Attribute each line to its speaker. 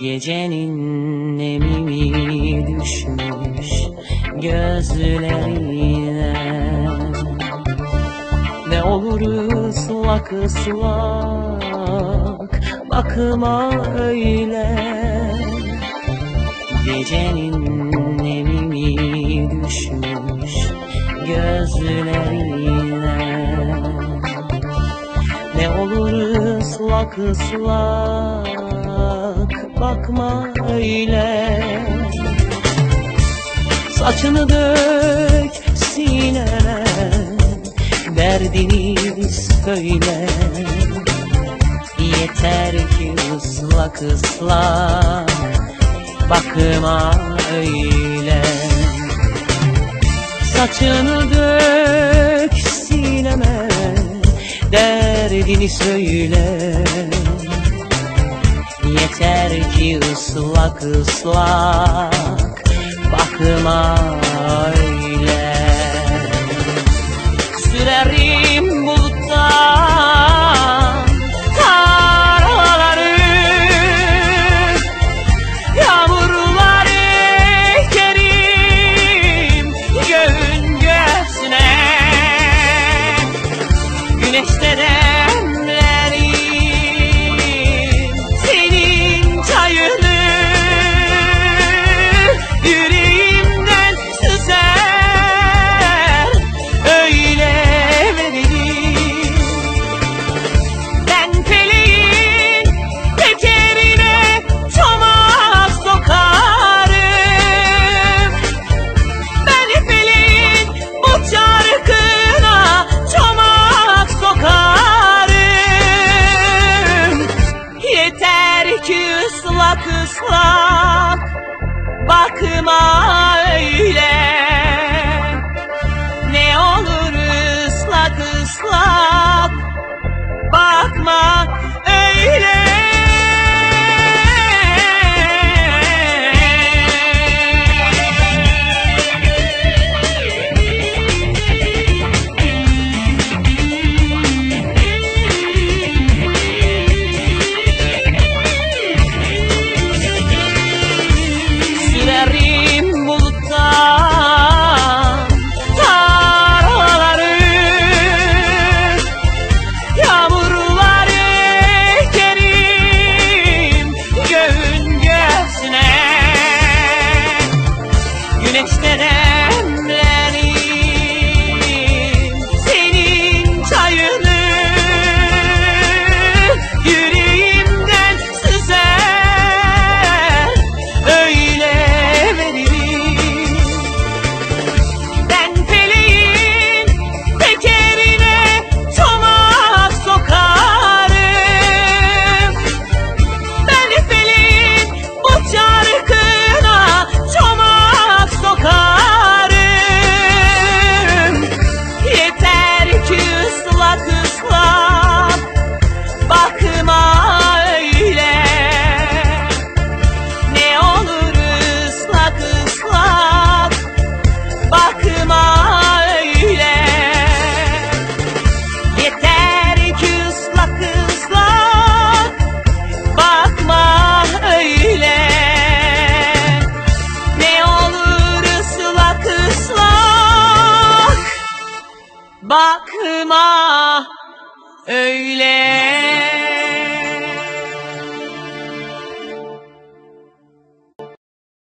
Speaker 1: Gecenin nemimi düşmüş gözlerine. Ne olur ıslak ıslak bakma öyle. Gecenin nemimi düşmüş gözlerine. Ne olur ıslak ıslak bakma öyle. Saçını dök sineme, derdini söyle. Yeter ki ıslak ıslak bakma öyle. Saçını dök sineme, derdini söyle. Yeter ki ıslak ıslak bakma öyle. Sürerim buluttan tarlaları, yağmurları ekerim göğün göğsüne. Güneşte demlerim senin çayını, yüreğimden süzer öyle veririm. Ben feleğin tekerine çomak sokarım. Ben feleğin bu çarkına çomak sokarım. Yeter ki ıslak ıslak bakma öyle. Ne olur ıslak ıslak bakma öyle. Sürerim buluttan tarlaları, yağmurları ekerim göğün göğsüne. Güneşte demlerim senin çayını, yüreğimden süzer öyle veririm. Ben feleğin tekerine çomak sokarım. Ben feleğin bu çarkına çomak sokarım. Yeter ki ıslak ıslak bakma öyle. Ne olur ıslak ıslak bakma öyle. Yeter ki ıslak ıslak bakma öyle. Ne olur ıslak ıslak bakma öyle.